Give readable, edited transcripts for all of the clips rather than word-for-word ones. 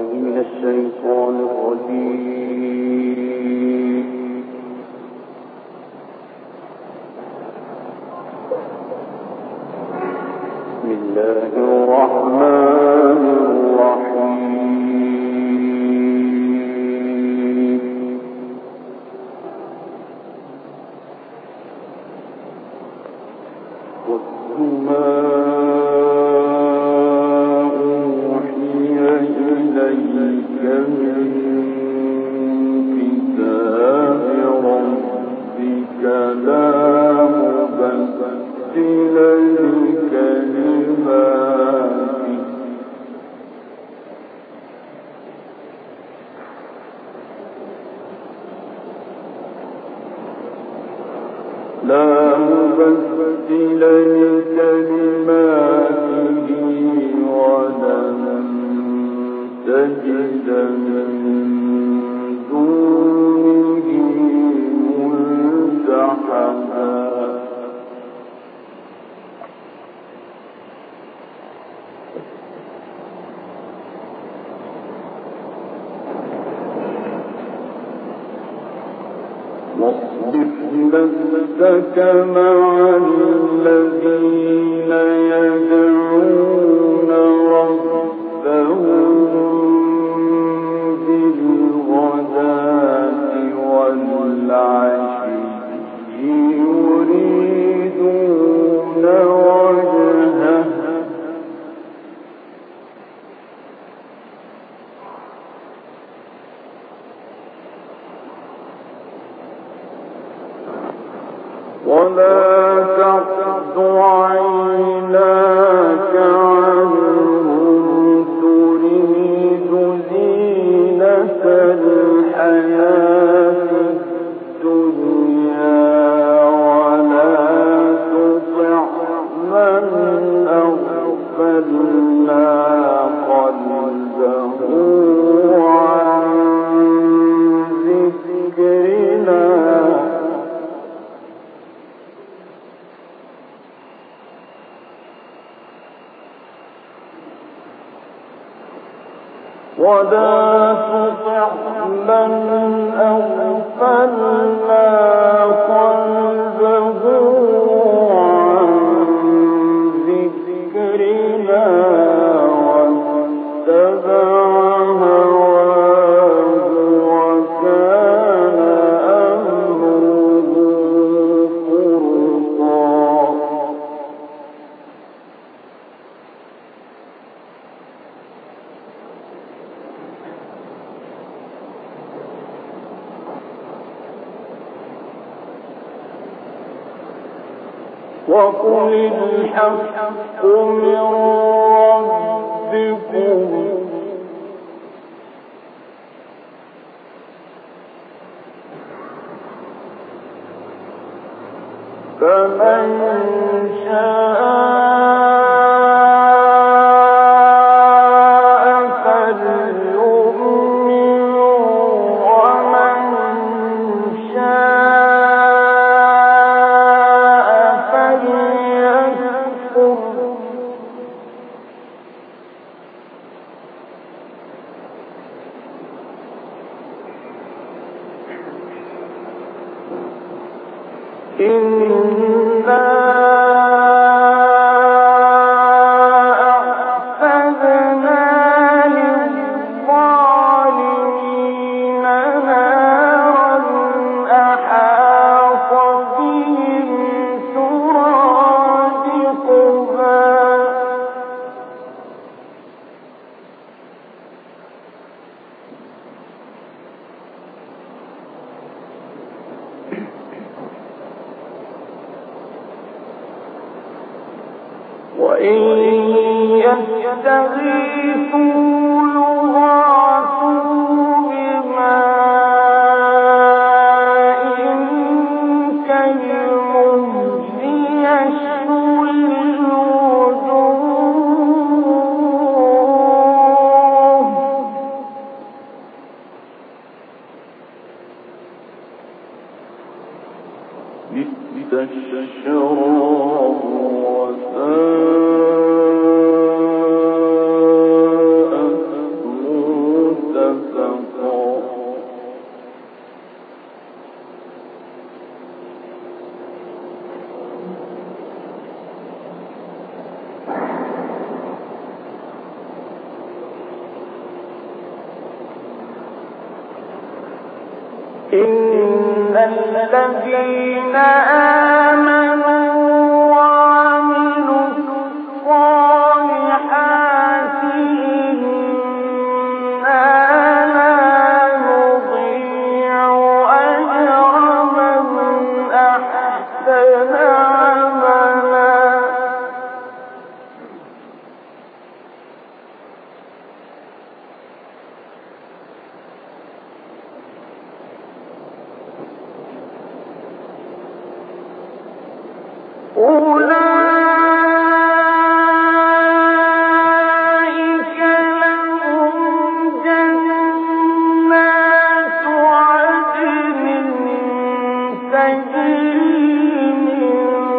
من الشيطان الرجيم. بسم الله الرحمن الرحيم. والسماء أوحي إليك من كتاب ربك لا مبدل لكلماته ولن تجد من دونه ملتحدا. واصبر نفسك مع الذين يدعون ربهم بالغداة والعشي يريدون وجهه ولا تعد عيناك عنهم تريد زينة الحياة الدنيا ولا تطع من أغفلنا قلبه عن ذكرنا ولا تطع من أغفلنا قلبه عن ذكرنا واتبع هواه وكان أمره فرطا. وقل الحق من ربكم فمن شاء وإن يستغيثوا يغاثوا بماء كالمهل يشوي الوجوه بئس الشراب وساءت إن الذين آمنوا وعملوا الصالحات إنا لا نضيع أجر من أحسن عملا أولئك لهم جنات عدن تجري من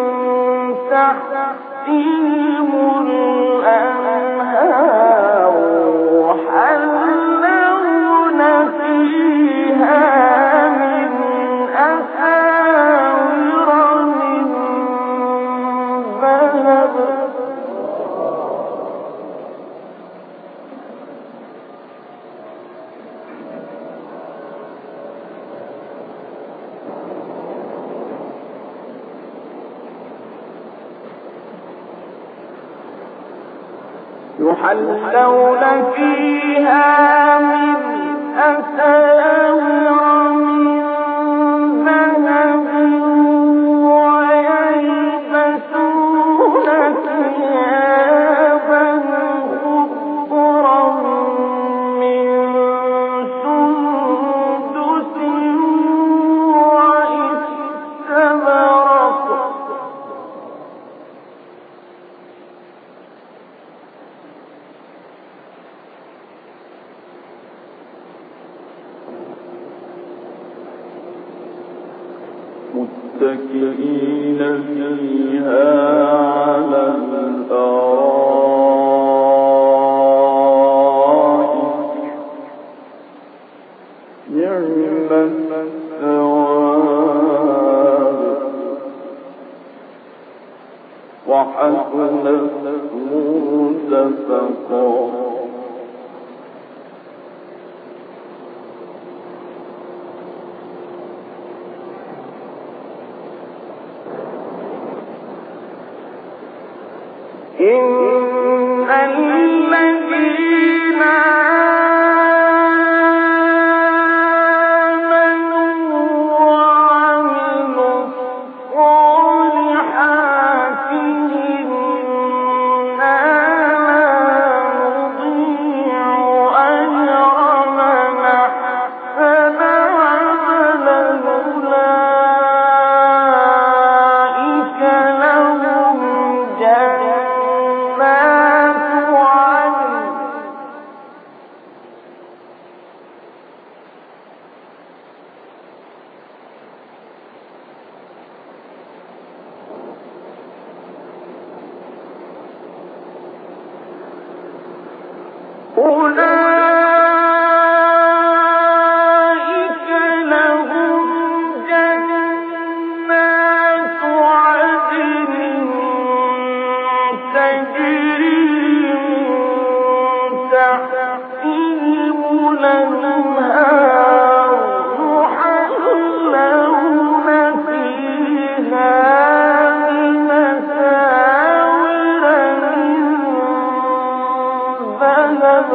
تحتهم الأنهار يحلون فيها من أساور من ذهب يحلون فيها من أساور من ذهب ويلبسون ثيابا خضرا من سندس واستبرق متكئين فيها على الأرائك نعم الثواب وحسنت مرتفقا إن الذين آمنوا وعملوا الصالحات إنا لا نضيع أجر من أحسن عملا أولئك لهم جنات عدن أولئك لهم جنات عدن تجري من تحتهم الأنهار يحلون فيها من أساور من ذهب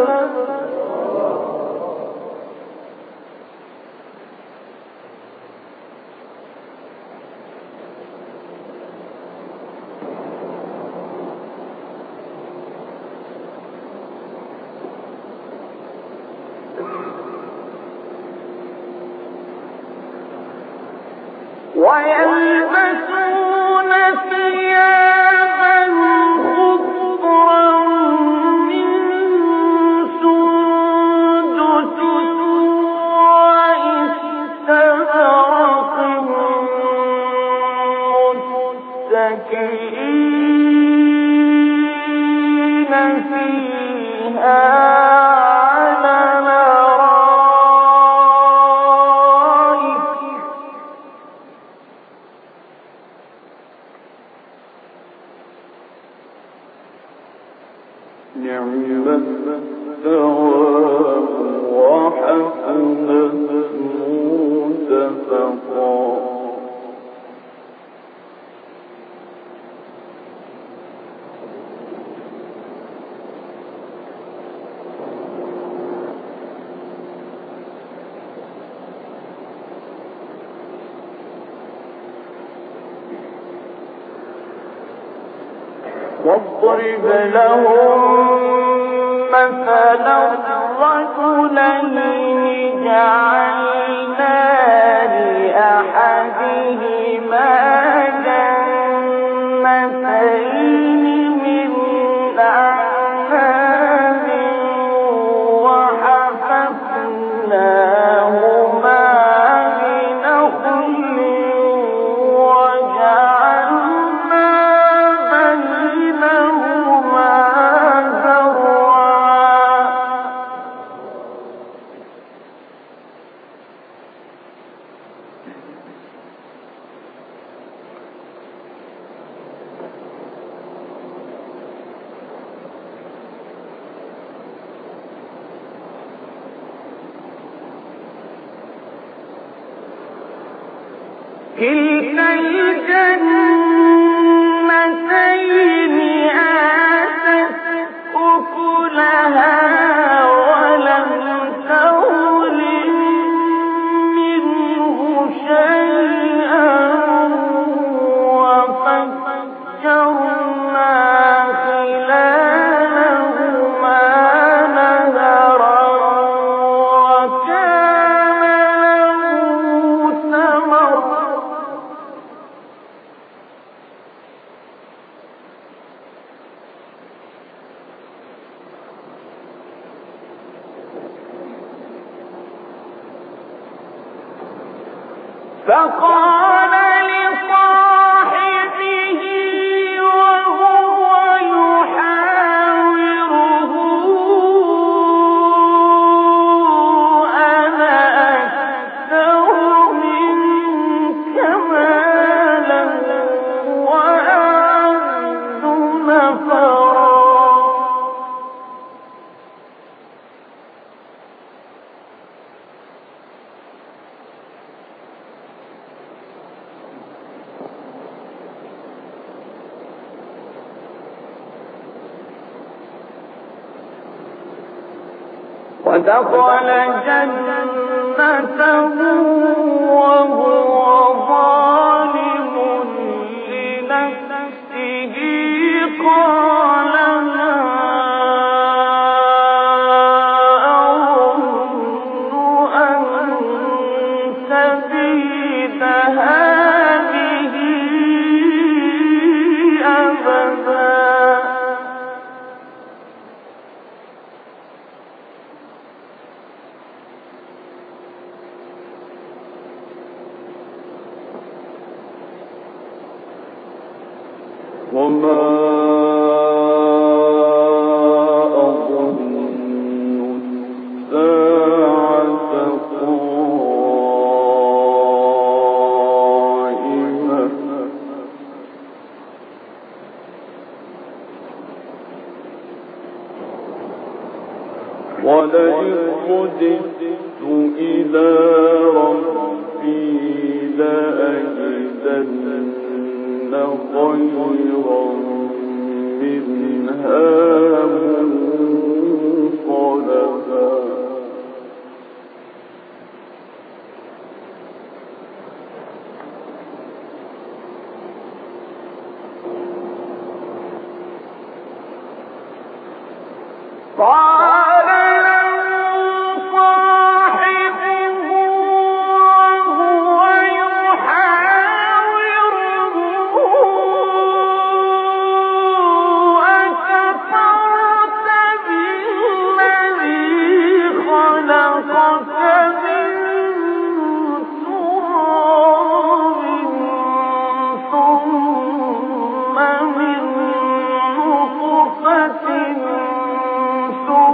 ويلبسون ثيابا خضرا من سندس واستبرق متكئين فيها على الأرائك نعم الثواب وحسنت مرتفقا متفقا واضرب لهم مثلا رجلين جعلنا لأحدهما جنتين من أعناب وحففناهما بنخل وجعلنا بينهما زرعا كلتا الجنتين آتت أكلها ولم تظلم منه شيئا وفجرنا خلالهما نهرا وكان له ثمر فقال لصاحبه وهو يحاوره أنا أكثر منك مالا وأعز نفرا ودخل جنته وهو ظالم لنفسه قال لا أظن أن تبيد هذه أبدا وما أظن الساعة قائمة ولئن رددت إلى ربي لأجدن خيرا منها منقلبا قال له صاحبه وهو يحاوره أكفرت بالذي خلقك من تراب ثم من نطفة ثم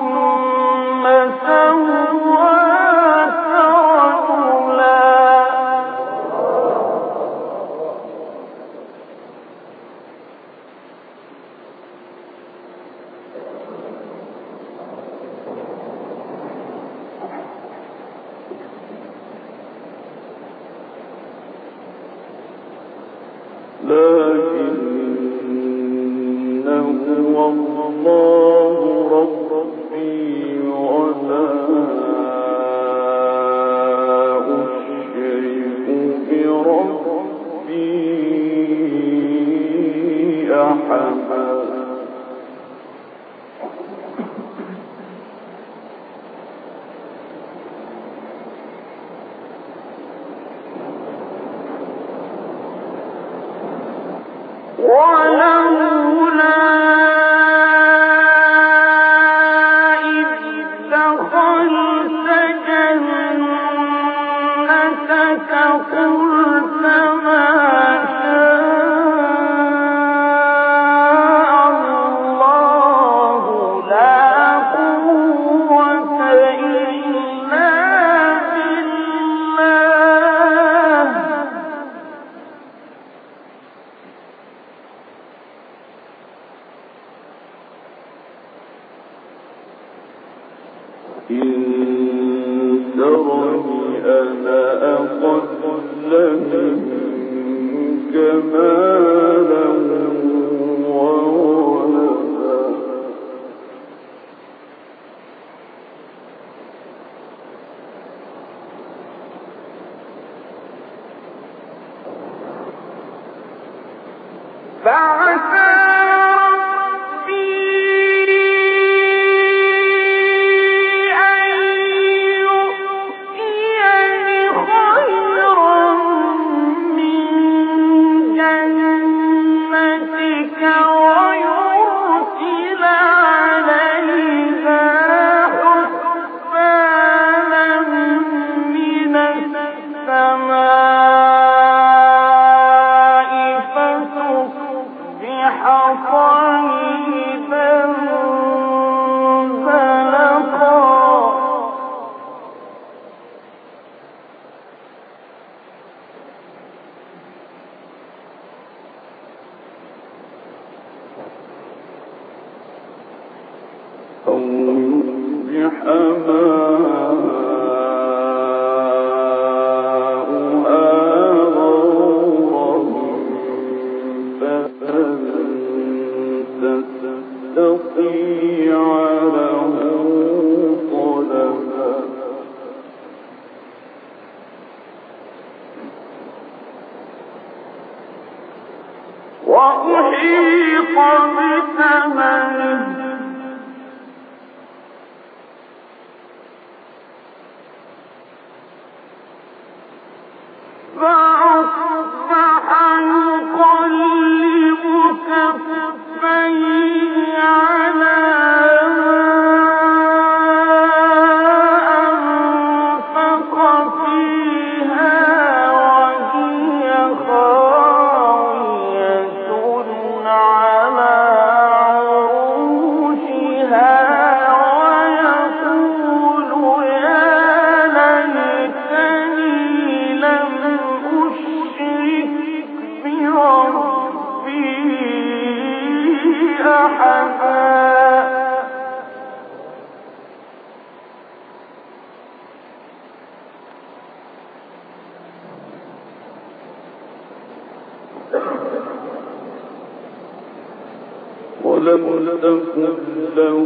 ولم تكن له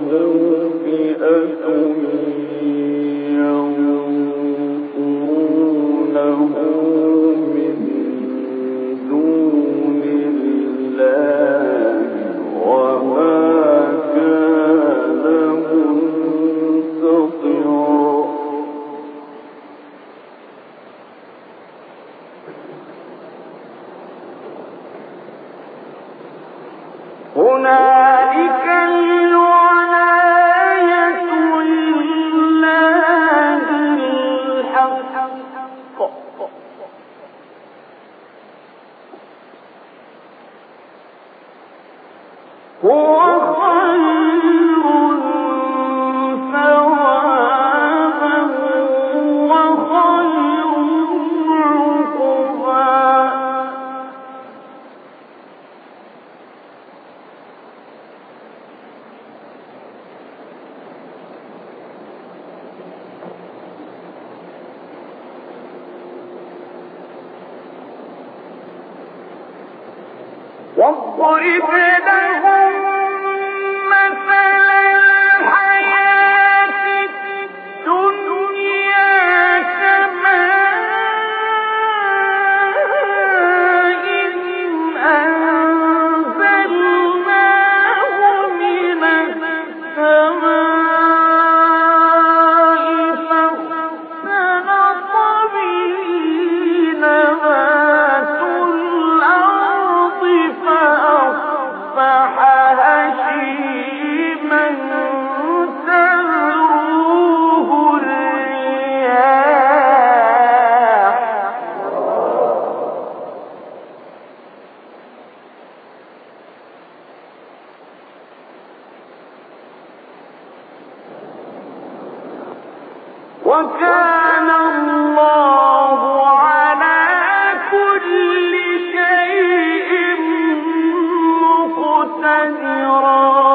فئة ينصرونه من دون الله وما كان منتصرا. هنالك الولاية لله الحق هو خير ثوابا وخير عقبا. واضرب لهم مثلا وكان الله على كل شيء مقتدرا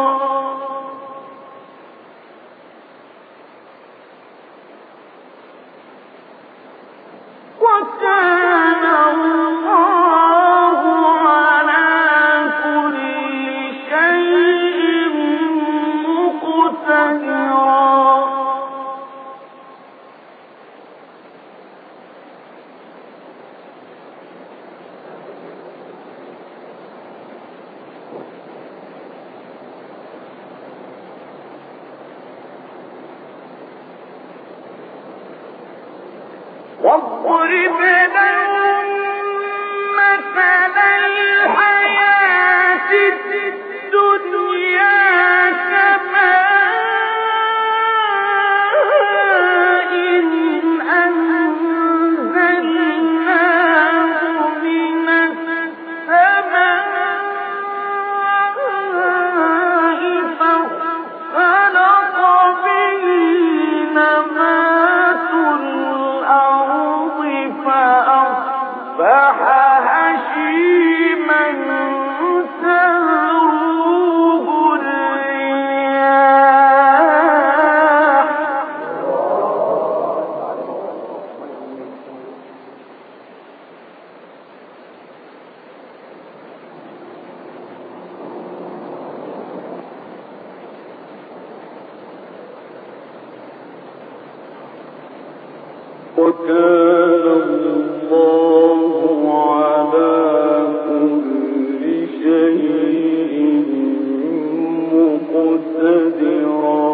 وكان الله على كل شيء مقتدرا واضرب لهم مثل الحياة الدنيا كماء أنزلناه من السماء فاختلط به نبات الأرض فأصبح هشيما تذروه الرياح وكان الله على كل شيء مقتدرا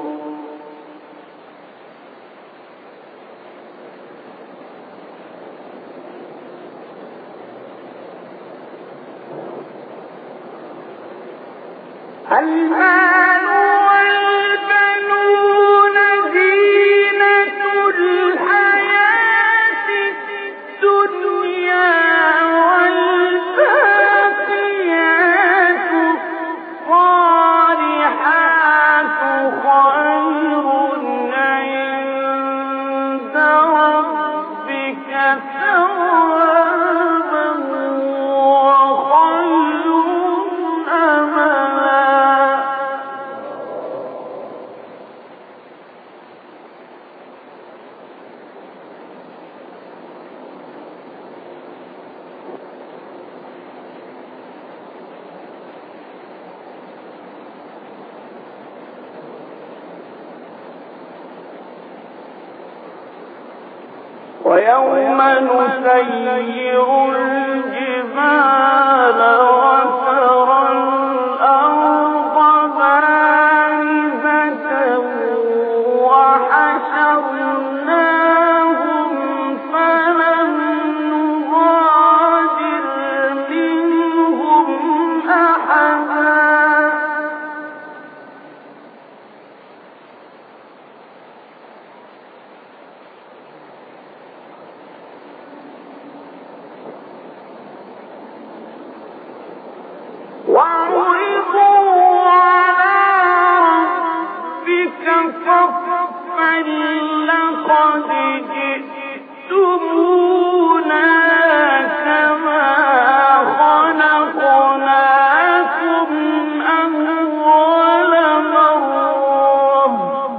المال والبنون زينة الحياة الدنيا والباقيات الصالحات خير عند ربك ثوابا وخير أملا ويوم نسير الجبال وترى الأرض بارزة وحشرناهم فلم نغادر منهم أحدا وعرضوا على ربك صفا لقد جئتمونا كما خلقناكم أول مرة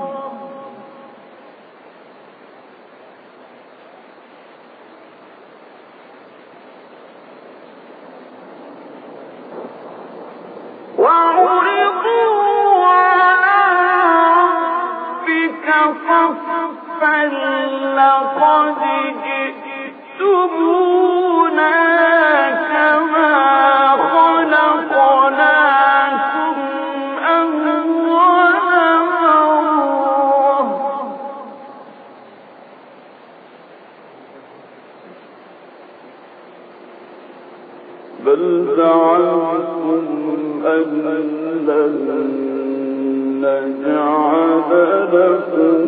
وعرضوا على ربك صفا لقد جئتمونا كما خلقناكم أول مرة بل زعمتم أن لن نجعل لكم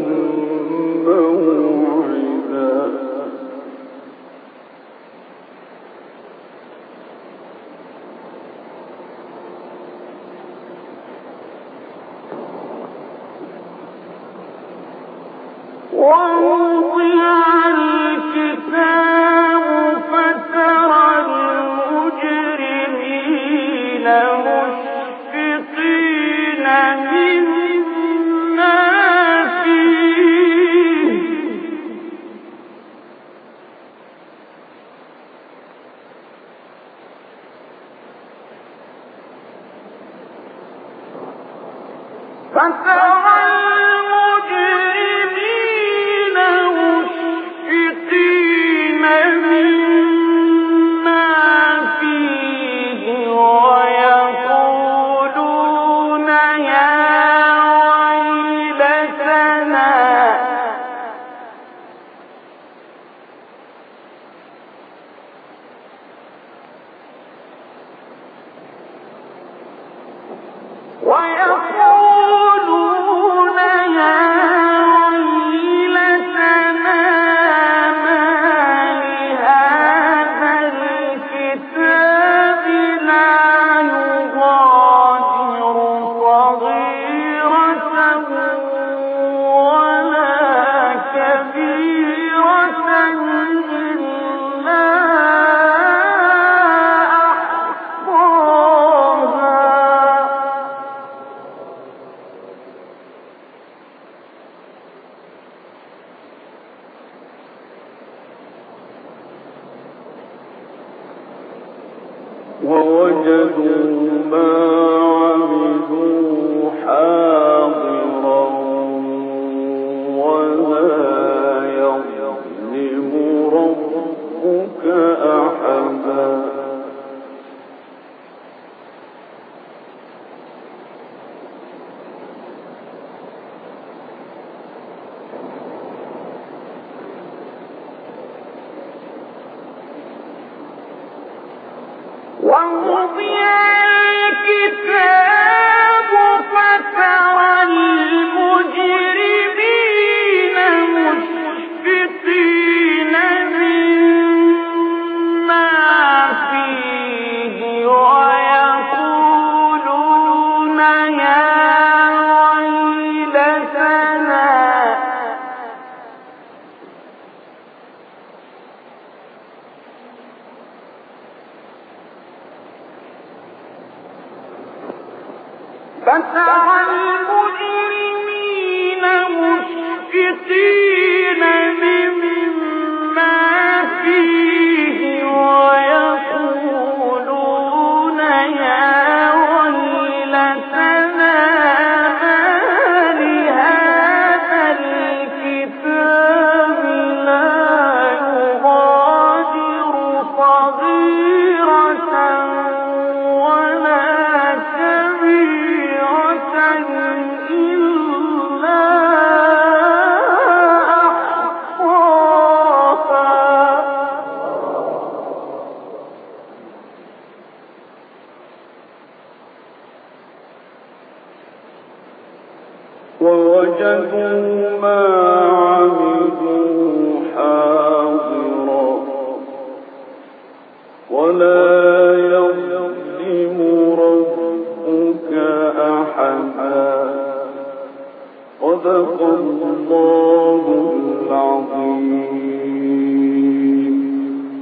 موعدا ووجدوا ما عملوا حاضرا ولا يظلم ربك أحدا ووضع الكتاب فترى المجرمين مشفقين مما فيه ويقولون يا ويلتنا فترى المجرمين مشفقين مما فيه ويقولون يا ويلتنا ما لهذا الكتاب لا يغادر صغيرة ولا كبيرة إلا أحصاها ووجدوا ما عملوا حاضرا ولا يظلم ربك أحدا صدق الله